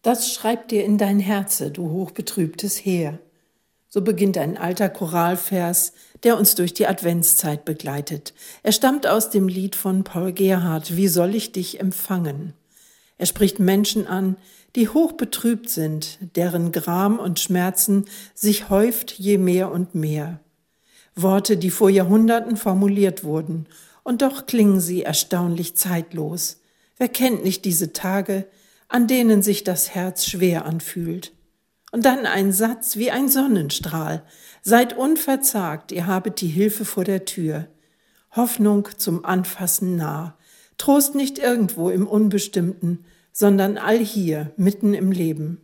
Das schreibt dir in dein Herze, du hochbetrübtes Heer. So beginnt ein alter Choralvers, der uns durch die Adventszeit begleitet. Er stammt aus dem Lied von Paul Gerhardt, Wie soll ich dich empfangen? Er spricht Menschen an, die hochbetrübt sind, deren Gram und Schmerzen sich häuft je mehr und mehr. Worte, die vor Jahrhunderten formuliert wurden, und doch klingen sie erstaunlich zeitlos. Wer kennt nicht diese Tage, an denen sich das Herz schwer anfühlt? Und dann ein Satz wie ein Sonnenstrahl. Seid unverzagt, ihr habet die Hilfe vor der Tür. Hoffnung zum Anfassen nah. Trost nicht irgendwo im Unbestimmten, sondern allhier, mitten im Leben.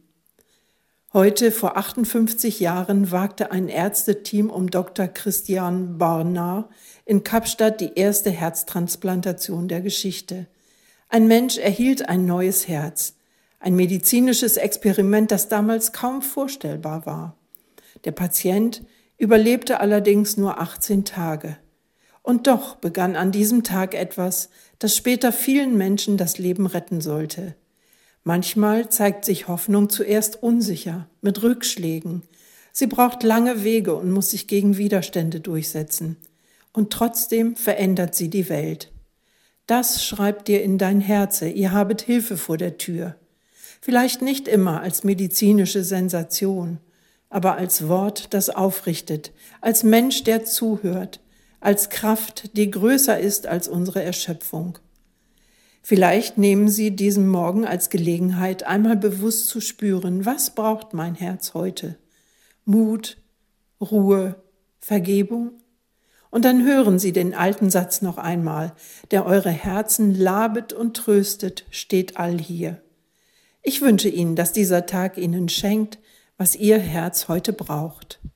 Heute, vor 58 Jahren, wagte ein Ärzteteam um Dr. Christian Barnard in Kapstadt die erste Herztransplantation der Geschichte. Ein Mensch erhielt ein neues Herz. Ein medizinisches Experiment, das damals kaum vorstellbar war. Der Patient überlebte allerdings nur 18 Tage. Und doch begann an diesem Tag etwas, das später vielen Menschen das Leben retten sollte. Manchmal zeigt sich Hoffnung zuerst unsicher, mit Rückschlägen. Sie braucht lange Wege und muss sich gegen Widerstände durchsetzen. Und trotzdem verändert sie die Welt. Das schreibt dir in dein Herze, ihr habet Hilfe vor der Tür. Vielleicht nicht immer als medizinische Sensation, aber als Wort, das aufrichtet, als Mensch, der zuhört, als Kraft, die größer ist als unsere Erschöpfung. Vielleicht nehmen Sie diesen Morgen als Gelegenheit, einmal bewusst zu spüren, was braucht mein Herz heute? Mut, Ruhe, Vergebung? Und dann hören Sie den alten Satz noch einmal, der eure Herzen labet und tröstet, steht allhier. Ich wünsche Ihnen, dass dieser Tag Ihnen schenkt, was Ihr Herz heute braucht.